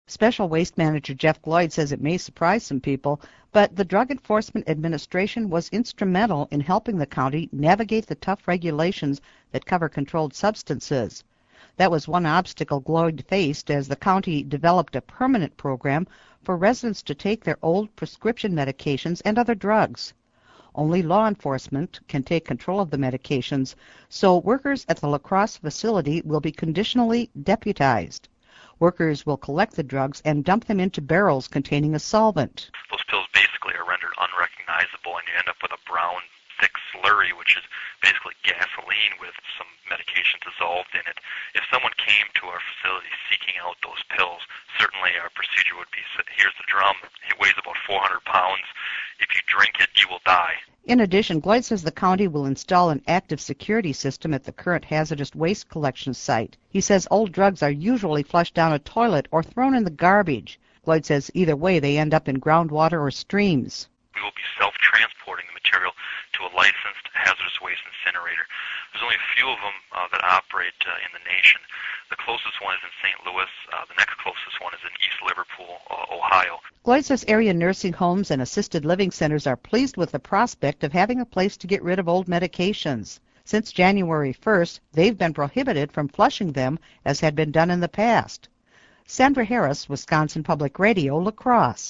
Special Waste Manager Jeff Gloyd says it may surprise some people, but the Drug Enforcement Administration was instrumental in helping the county navigate the tough regulations that cover controlled substances. That was one obstacle Gloyd faced as the county developed a permanent program for residents to take their old prescription medications and other drugs. Only law enforcement can take control of the medications, so workers at the La Crosse facility will be conditionally deputized. Workers will collect the drugs and dump them into barrels containing a solvent. Those pills basically are rendered unrecognizable, and you end up with a brown, thick slurry, which is basically gasoline with some medication dissolved in it. If someone came to our facility seeking out those pills, certainly our procedure would be, here's the drum, it weighs about 400 pounds. If you drink it, you will die. In addition, Gloyd says the county will install an active security system at the current hazardous waste collection site. He says old drugs are usually flushed down a toilet or thrown in the garbage. Gloyd says either way they end up in groundwater or streams. We will be self-transporting the material to a licensed hazardous waste incinerator. There's only a few of them that operate in the nation. The closest one is in St. Louis. The next closest one is in East Liverpool, Ohio. Gloyd says area nursing homes and assisted living centers are pleased with the prospect of having a place to get rid of old medications. Since January 1st, they've been prohibited from flushing them as had been done in the past. Sandra Harris, Wisconsin Public Radio, La Crosse.